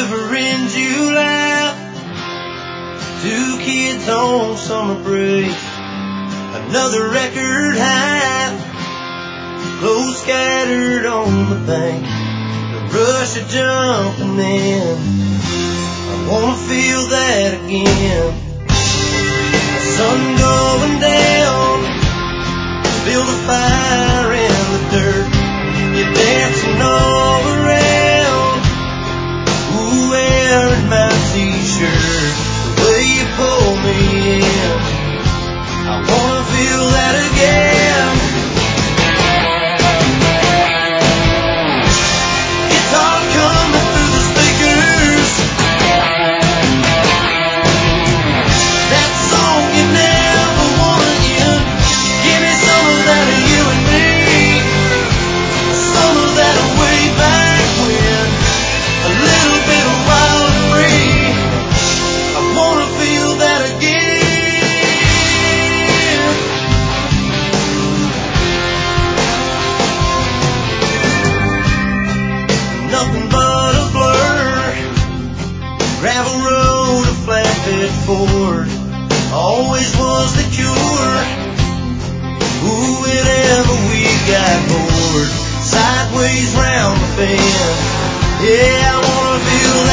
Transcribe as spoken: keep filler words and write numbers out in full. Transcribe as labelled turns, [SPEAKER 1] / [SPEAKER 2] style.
[SPEAKER 1] River in July, two kids on summer break, another record high, clothes scattered on the bank, the rush of jumping in. I wanna feel that again. The sun going down, build a fire in the dirt, you're dancing all around, ooh, wearing my t-shirt, the way you pull me in, I wanna feel that again. Guitar coming through the speakers, that song you never wanna end. Give me some of that of you and me, some of that way back when, a little bit of wild and free. I wanna feel that again. Nothing but a blur, gravel road, a flatbed Ford, always was the cure. Ooh, whenever we got bored, sideways round the bend, yeah, I wanna feel